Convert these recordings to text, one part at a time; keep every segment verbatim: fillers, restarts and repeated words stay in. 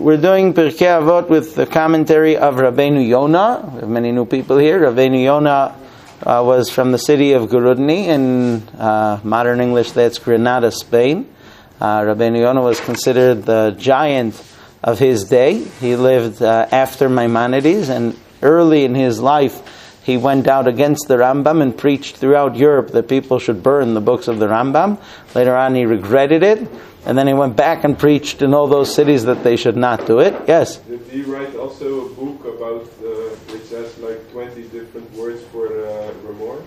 we're doing Pirkei Avot with the commentary of Rabbeinu Yonah. We have many new people here. Rabbeinu Yonah uh, was from the city of Gurudni. In uh, modern English, that's Granada, Spain. Uh, Rabbeinu Yonah was considered the giant of his day. He lived uh, after Maimonides, and early in his life, he went out against the Rambam and preached throughout Europe that people should burn the books of the Rambam. Later on, he regretted it, and then he went back and preached in all those cities that they should not do it. Yes? Did he write also a book about, uh, which has like twenty different words for uh, remorse?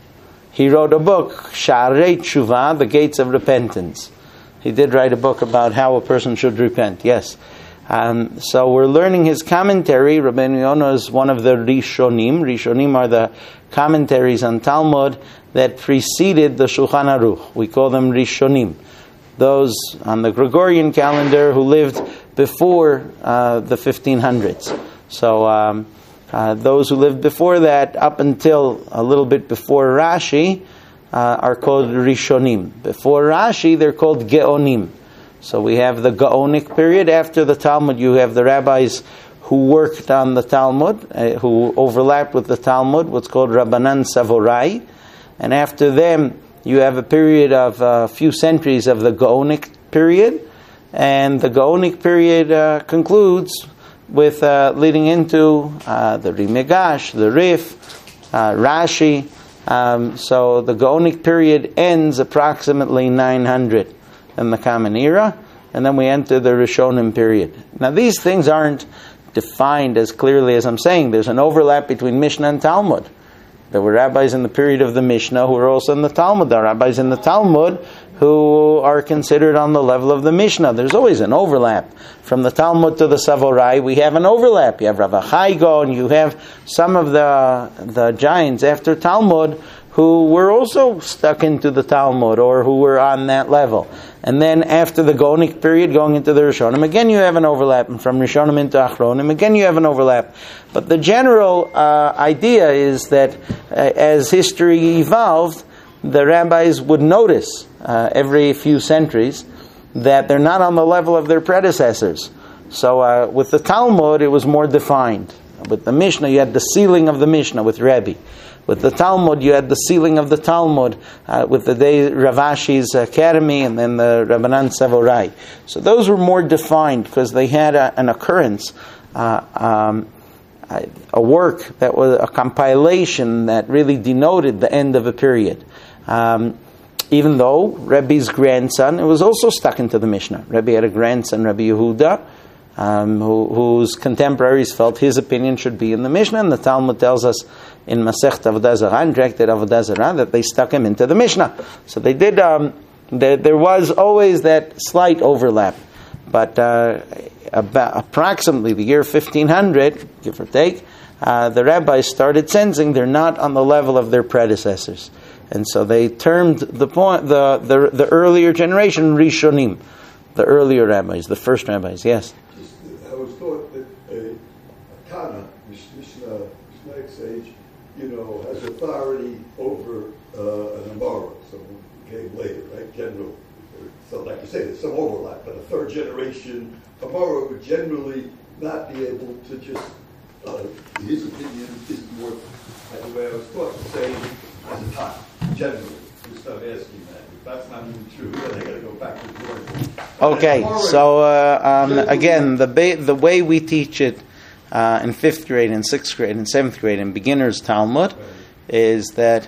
He wrote a book, Sha'arei Tshuva, The Gates of Repentance. He did write a book about how a person should repent, yes. Um, so we're learning his commentary. Rabbeinu Yonah is one of the Rishonim. Rishonim are the commentaries on Talmud that preceded the Shulchan Aruch. We call them Rishonim. Those on the Gregorian calendar who lived before uh, the fifteen hundreds. So um, uh, those who lived before that, up until a little bit before Rashi, uh, are called Rishonim. Before Rashi, they're called Geonim. So we have the Gaonic period. After the Talmud, you have the rabbis who worked on the Talmud, uh, who overlapped with the Talmud, what's called Rabbanan Savorai. And after them, you have a period of a uh, few centuries of the Gaonic period. And the Gaonic period uh, concludes with uh, leading into uh, the Rimegash, the Rif, uh, Rashi. Um, so the Gaonic period ends approximately nine hundred. In the Common Era, and then we enter the Rishonim period. Now these things aren't defined as clearly as I'm saying. There's an overlap between Mishnah and Talmud. There were rabbis in the period of the Mishnah who were also in the Talmud. There are rabbis in the Talmud who are considered on the level of the Mishnah. There's always an overlap. From the Talmud to the Savorai, we have an overlap. You have Rav Achai Gaon, you have some of the, the giants after Talmud who were also stuck into the Talmud or who were on that level. And then after the Gaonic period, going into the Rishonim, again you have an overlap. And from Rishonim into Achronim, again you have an overlap. But the general uh, idea is that uh, as history evolved, the rabbis would notice uh, every few centuries that they're not on the level of their predecessors. So uh, with the Talmud, it was more defined. With the Mishnah, you had the sealing of the Mishnah with Rebbe. With the Talmud, you had the sealing of the Talmud uh, with the day Rav Ashi's Academy and then the Rabbanan Savorai. So those were more defined because they had a, an occurrence, uh, um, a work that was a compilation that really denoted the end of a period. Um, even though Rebbe's grandson, it was also stuck into the Mishnah. Rebbe had a grandson, Rabbi Yehuda, um, who, whose contemporaries felt his opinion should be in the Mishnah, and the Talmud tells us in Masechet Avodah Zarah, in Tractate Avodah Zarah, that they stuck him into the Mishnah. So they did. Um, there, there was always that slight overlap, but uh, about approximately the year fifteen hundred, give or take, uh, the rabbis started sensing they're not on the level of their predecessors, and so they termed the point the the, the earlier generation Rishonim, the earlier rabbis, the first rabbis. Yes. Just, I was taught that a, a Tana, Mishnah, Mishnah sage, you know, has authority over uh, an Amora, someone who came later, right? General. So, like you say, there's some overlap, but a third generation Amora would generally not be able to just, uh, his opinion is more, like the way I was taught, to say as a time, generally. Just start asking that. If that's not even true, then they got to go back to the Jordan. Okay, so uh, um, again, the ba- the way we teach it Uh, in fifth grade, and sixth grade, and seventh grade, in beginner's Talmud, is that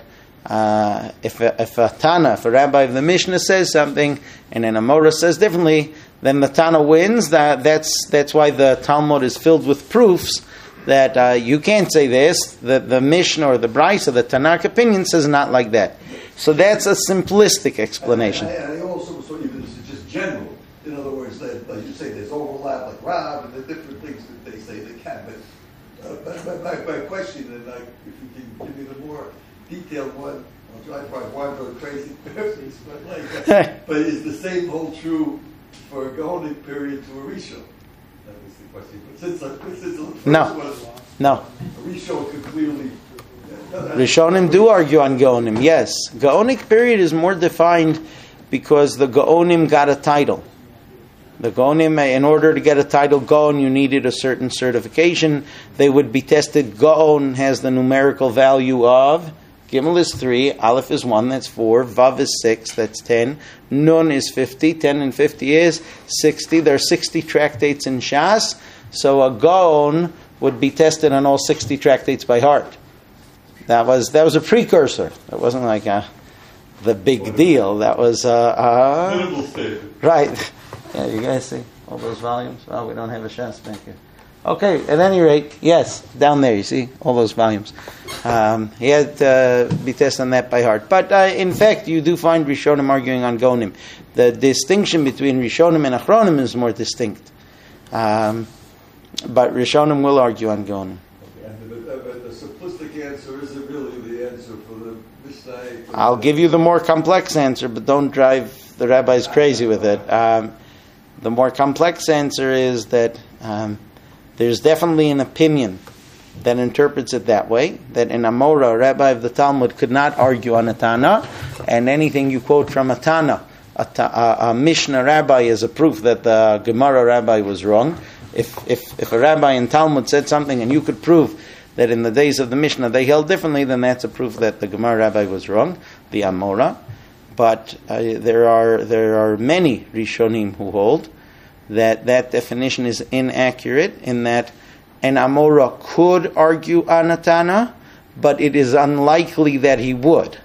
uh, if, a, if a Tana, if a rabbi of the Mishnah says something, and an Amora says differently, then the Tana wins. That that's that's why the Talmud is filled with proofs that uh, you can't say this. That the Mishnah or the Brisa, the Tanakh opinion says not like that. So that's a simplistic explanation. And, and, and I also so even this is just general. In other words, that, like you say, there's overlap, like Rav, and the different things that they say they can. But uh, my, my, my question, and like, if you can give me the more detailed one, I'll try to probably wander crazy persons, but like, uh, but is the same hold true for a Gaonic period to a Rishon? That was the question. But since, uh, since the first no, one, no, a Rishon could clearly. Uh, Rishonim do argue on Gaonim. Yes, Gaonic period is more defined because the Gaonim got a title. The Gaonim, in order to get a title Gaon, you needed a certain certification. They would be tested. Gaon has the numerical value of Gimel is three, Aleph is one, that's four, Vav is six, that's ten, Nun is fifty, ten and fifty is sixty. There are sixty tractates in Shas, so a Gaon would be tested on all sixty tractates by heart. That was that was a precursor. That wasn't like a, the big deal. That was uh, uh, right. Yeah, you guys see all those volumes? Oh, we don't have a Shas back here. Okay, at any rate, yes, down there, you see, all those volumes. Um, he had to uh, be tested on that by heart. But uh, in fact, you do find Rishonim arguing on Gaonim. The distinction between Rishonim and Achronim is more distinct. Um, but Rishonim will argue on Gaonim. And the, the, the simplistic answer isn't really the answer for the Mishnah. I'll give you the more complex answer, but don't drive the rabbis crazy with it. Um, the more complex answer is that um, there's definitely an opinion that interprets it that way, that in Amora, a rabbi of the Talmud could not argue on a Tana, and anything you quote from a Tana, a, ta, a, a Mishnah rabbi, is a proof that the Gemara rabbi was wrong. If, if, if a rabbi in Talmud said something and you could prove that in the days of the Mishnah they held differently, then that's a proof that the Gemara rabbi was wrong, the Amora. But uh, there are there are many Rishonim who hold that that definition is inaccurate, in that an Amora could argue on a Tana, but it is unlikely that he would.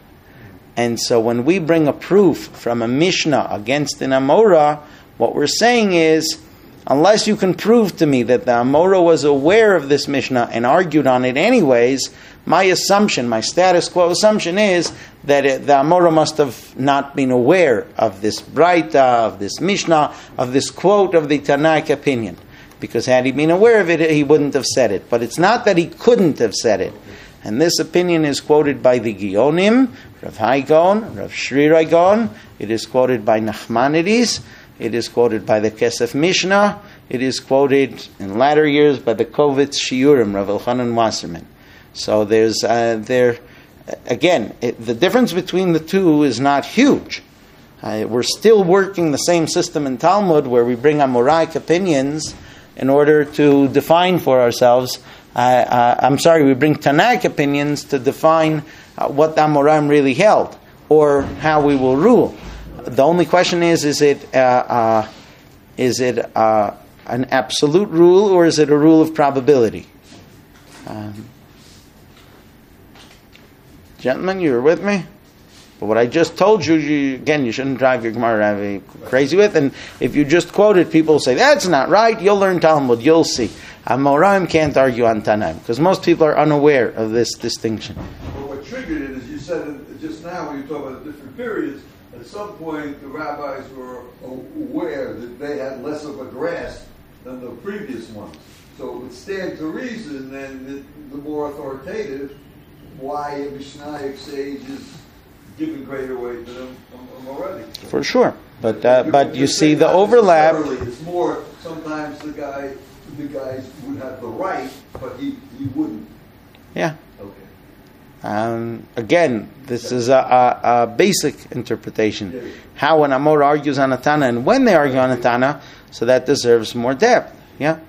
And so when we bring a proof from a Mishnah against an Amora, what we're saying is, unless you can prove to me that the Amora was aware of this Mishnah and argued on it anyways, my assumption, my status quo assumption is that it, the Amora must have not been aware of this Braita, of this Mishnah, of this quote of the Tanaic opinion. Because had he been aware of it, he wouldn't have said it. But it's not that he couldn't have said it. And this opinion is quoted by the Gionim, Rav Hai Gaon, Rav Shrirai Gaon. It is quoted by Nachmanides. It is quoted by the Kesef Mishnah. It is quoted in latter years by the Kovitz Shiurim, Rav Elchanan Wasserman. So there's uh, there again it, the difference between the two is not huge. Uh, we're still working the same system in Talmud where we bring Amoraic opinions in order to define for ourselves. Uh, uh, I'm sorry, we bring Tanaic opinions to define uh, what the Amoraim really held or how we will rule. The only question is: is it uh, uh, is it uh, an absolute rule or is it a rule of probability? Um, Gentlemen, you're with me? But what I just told you, you again, you shouldn't drive your Gemara crazy with. And if you just quote it, people say, that's not right. You'll learn Talmud. You'll see. Amoraim can't argue on Tanaim, because most people are unaware of this distinction. Well, what triggered it, as you said just now, when you talk about different periods, at some point the rabbis were aware that they had less of a grasp than the previous ones. So it would stand to reason then that the more authoritative, why a Mishnaic sage is giving greater weight to them already. For sure. But uh, but you see the overlap. It's more, sometimes the guy, the guys would have the right, but he, he wouldn't. Yeah. Okay. Um, again, this is a, a, a basic interpretation. How an Amor argues on a Tana and when they argue on a Tana, so that deserves more depth. Yeah?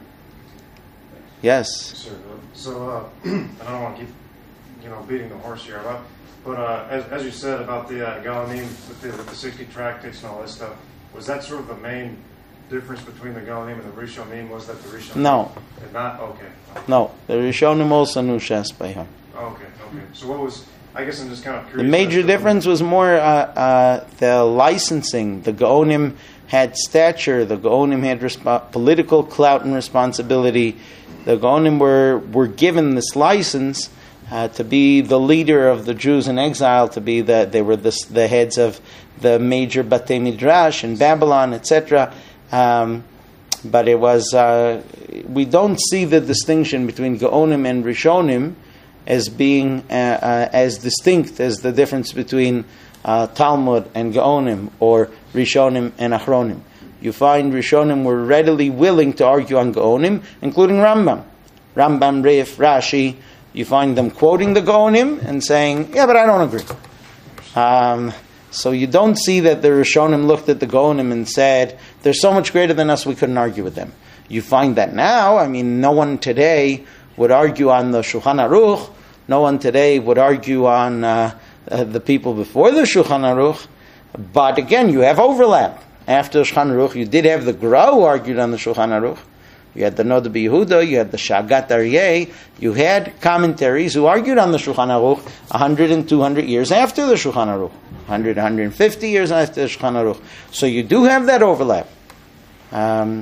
Yes. Sir, so, uh, I don't want to keep, you know, beating the horse here, but, but uh, as, as you said about the uh, Galanim with the, with the sixty tractates and all this stuff, was that sort of the main difference between the Galanim and the Rishonim? Was that the Rishonim? No. Did not? Okay. okay. No. The Rishonim also knew Shas by him. Okay, okay. So what was, I guess I'm just kind of curious. The major difference was more uh, uh, the licensing. The Gaonim had stature. The Gaonim had resp- political clout and responsibility. The Gaonim were, were given this license uh, to be the leader of the Jews in exile, to be the, they were the, the heads of the major Batei Midrash in Babylon, et cetera. Um, but it was, uh, we don't see the distinction between Gaonim and Rishonim as being uh, uh, as distinct as the difference between uh, Talmud and Gaonim, or Rishonim and Achronim. You find Rishonim were readily willing to argue on Gaonim, including Rambam. Rambam, Rif, Rashi, you find them quoting the Gaonim and saying, yeah, but I don't agree. Um, so you don't see that the Rishonim looked at the Gaonim and said, they're so much greater than us, we couldn't argue with them. You find that now, I mean, no one today would argue on the Shulchan Aruch, no one today would argue on uh, uh, the people before the Shulchan Aruch, but again, you have overlap. After the Shulchan Aruch, you did have the Gra who argued on the Shulchan Aruch, you had the Noda B'Yehuda, you had the Shagat Aryeh, you had commentaries who argued on the Shulchan Aruch one hundred and two hundred years after the Shulchan Aruch, one hundred, one hundred fifty years after the Shulchan Aruch. So you do have that overlap. Um,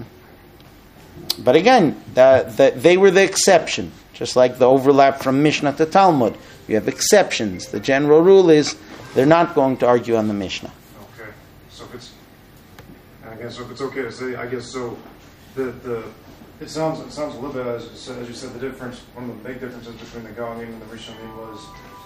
but again, the, the, they were the exception, just like the overlap from Mishnah to Talmud. You have exceptions. The general rule is they're not going to argue on the Mishnah. Okay, so if it's, I guess so if it's okay to say, I guess so, the the It sounds it sounds a little bit, as you said, as you said the difference, one of the big differences between the Gaonim and the Rishonim was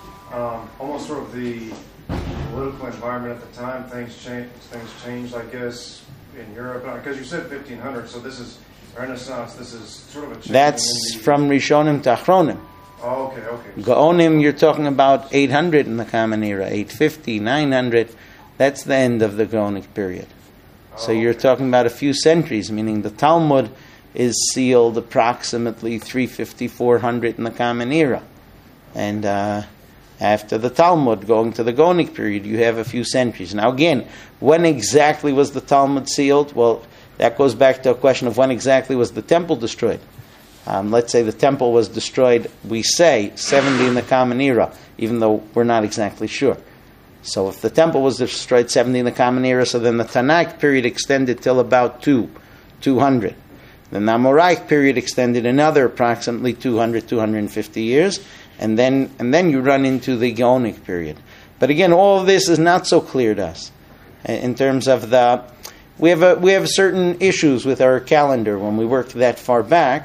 um, almost sort of the political environment at the time. Things changed, things changed, I guess, in Europe. Because you said fifteen hundred, so this is Renaissance, this is sort of a change. That's in the, from Rishonim to Achronim. Oh, okay, okay. Gaonim, you're talking about eight hundred in the Common Era, eight fifty, nine hundred. That's the end of the Gaonic period. So oh, you're okay. talking about a few centuries, meaning the Talmud is sealed approximately three fifty, four hundred in the Common Era. And uh, after the Talmud, going to the Gaonic period, you have a few centuries. Now again, when exactly was the Talmud sealed? Well, that goes back to a question of when exactly was the temple destroyed. Um, let's say the temple was destroyed, we say, seventy in the Common Era, even though we're not exactly sure. So if the temple was destroyed seventy in the Common Era, so then the Tanakh period extended till about two, two hundred. The Amoraic period extended another approximately two hundred, two hundred fifty years, and then and then you run into the Gaonic period. But again, all of this is not so clear to us in terms of the. We have a, we have certain issues with our calendar when we work that far back.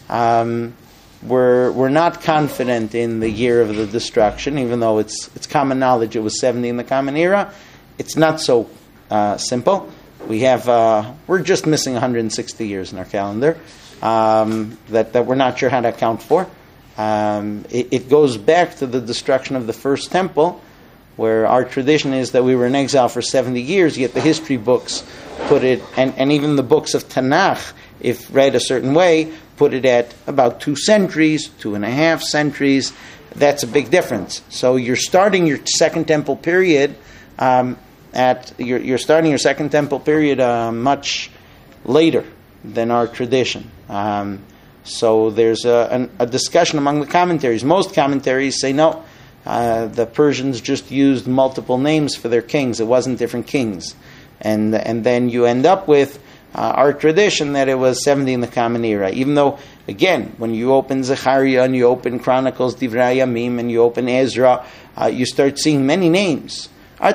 Um, we're we're not confident in the year of the destruction, even though it's it's common knowledge it was seventy in the Common Era. It's not so uh, simple. We have uh, we're just missing one hundred sixty years in our calendar um, that that we're not sure how to account for. Um, it, it goes back to the destruction of the first temple, where our tradition is that we were in exile for seventy years. Yet the history books put it, and, and even the books of Tanakh, if read a certain way, put it at about two centuries, two and a half centuries. That's a big difference. So you're starting your second temple period. Um, At you're, you're starting your second temple period uh, much later than our tradition. Um, so there's a, an, a discussion among the commentaries. Most commentaries say no, uh, the Persians just used multiple names for their kings. It wasn't different kings, and and then you end up with uh, our tradition that it was seventy in the Common Era. Even though, again, when you open Zechariah and you open Chronicles, Divrei Yamim, and you open Ezra, uh, you start seeing many names.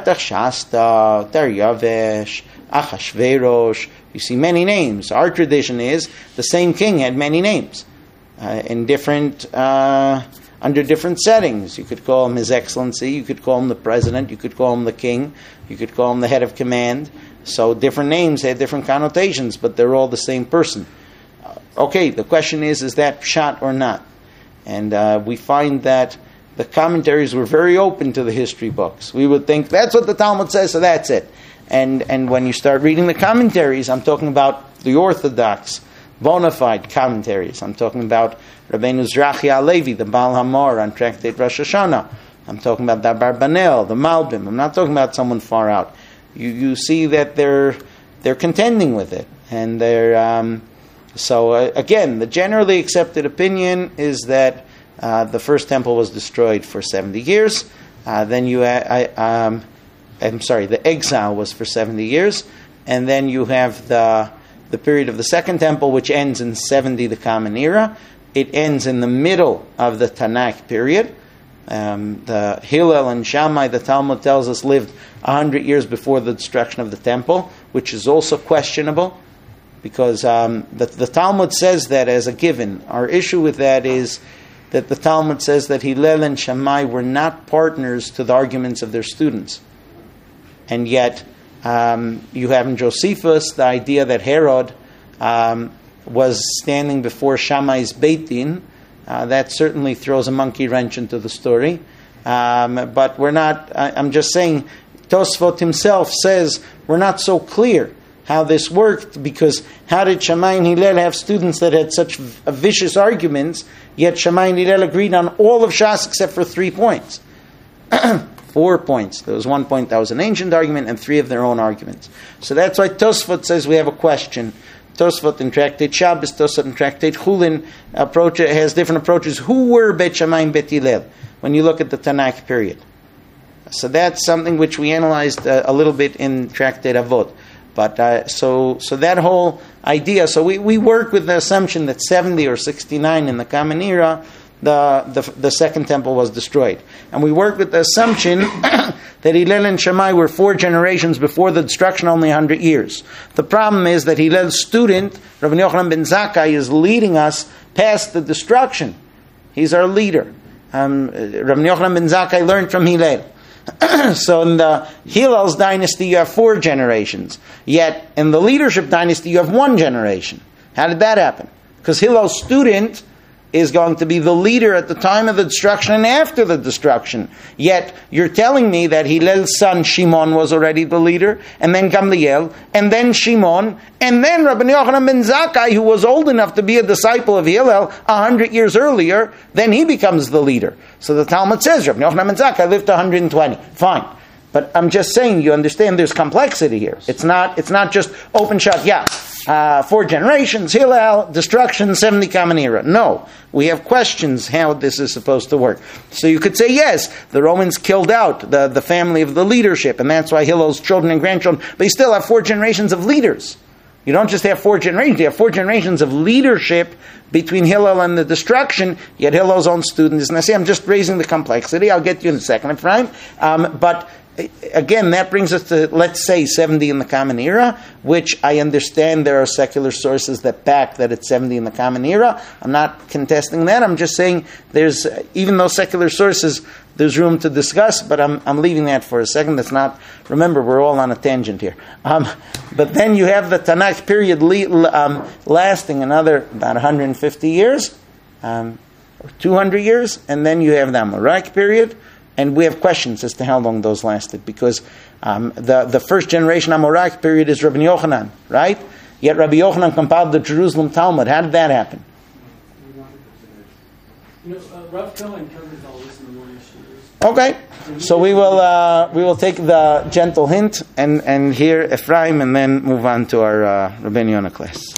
Artaxasta, Daryavesh, Achashverosh. You see many names. Our tradition is the same king had many names uh, in different uh, under different settings. You could call him His Excellency. You could call him the President. You could call him the King. You could call him the Head of Command. So different names had different connotations, but they're all the same person. Uh, okay, the question is: is that pshat or not? And uh, we find that the commentaries were very open to the history books. We would think, that's what the Talmud says, so that's it. And and when you start reading the commentaries, I'm talking about the Orthodox, bona fide commentaries. I'm talking about Rabbeinu Zrachi Alevi, the Baal Hamor on Tractate Rosh Hashanah. I'm talking about the Abarbanel, the Malbim. I'm not talking about someone far out. You you see that they're they're contending with it. And they're... Um, so, uh, again, the generally accepted opinion is that Uh, the first temple was destroyed for seventy years. Uh, then you, uh, I, um, I'm sorry, the exile was for seventy years, and then you have the the period of the second temple, which ends in seventy, the Common Era. It ends in the middle of the Tanakh period. Um, the Hillel and Shammai, the Talmud tells us, lived a hundred years before the destruction of the temple, which is also questionable, because um, the, the Talmud says that as a given. Our issue with that is that the Talmud says that Hillel and Shammai were not partners to the arguments of their students. And yet, um, you have in Josephus the idea that Herod um, was standing before Shammai's Beit Din. Uh, that certainly throws a monkey wrench into the story. Um, but we're not, I, I'm just saying, Tosfot himself says, we're not so clear how this worked, because how did Shammai and Hillel have students that had such v- vicious arguments, yet Shammai and Hillel agreed on all of Shas except for three points. Four points. There was one point that was an ancient argument and three of their own arguments. So that's why Tosfot says we have a question. Tosfot in Tractate Shabbos, Tosfot in Tractate Chulin approach, has different approaches. Who were Bet Shammai and Bet Hillel when you look at the Tanakh period? So that's something which we analyzed uh, a little bit in Tractate Avot. But uh, so so that whole idea, so we, we work with the assumption that seventy or sixty-nine in the Common Era, the, the the second temple was destroyed. And we work with the assumption that Hillel and Shammai were four generations before the destruction, only one hundred years. The problem is that Hillel's student, Rabbi Yochanan ben Zakkai, is leading us past the destruction. He's our leader. Um, Rabbi Yochanan ben Zakkai learned from Hillel. So in the Hillel's dynasty you have four generations. Yet in the leadership dynasty you have one generation. How did that happen? Because Hillel's student is going to be the leader at the time of the destruction and after the destruction. Yet you're telling me that Hillel's son Shimon was already the leader, and then Gamliel, and then Shimon, and then Rabbi Yochanan ben Zakkai, who was old enough to be a disciple of Hillel a hundred years earlier, then he becomes the leader. So the Talmud says Rabbi Yochanan ben Zakkai lived to one hundred twenty. Fine. But I'm just saying, you understand there's complexity here. It's not it's not just open shut, yeah, uh, four generations, Hillel, destruction, seventy Common Era. No, we have questions how this is supposed to work. So you could say, yes, the Romans killed out the, the family of the leadership, and that's why Hillel's children and grandchildren, but you still have four generations of leaders. You don't just have four generations, you have four generations of leadership between Hillel and the destruction, yet Hillel's own student is Nasi. I'm just raising the complexity. I'll get you in a second, Ephraim. Um, but again, that brings us to, let's say, seventy in the Common Era, which I understand there are secular sources that back that it's seventy in the Common Era. I'm not contesting that. I'm just saying there's, even though secular sources, there's room to discuss, but I'm I'm leaving that for a second. That's not, remember, we're all on a tangent here. Um, but then you have the Tanakh period le- um, lasting another about one hundred fifty years, um, or two hundred years, and then you have the Amoraic period. And we have questions as to how long those lasted, because um, the, the first generation Amoraic period is Rabbi Yochanan, right? Yet Rabbi Yochanan compiled the Jerusalem Talmud. How did that happen? You know, uh, Rav Cohen covers all this in the morning shoes. Okay, so we will uh, we will take the gentle hint and, and hear Ephraim and then move on to our uh, Rabbeinu Yonah class.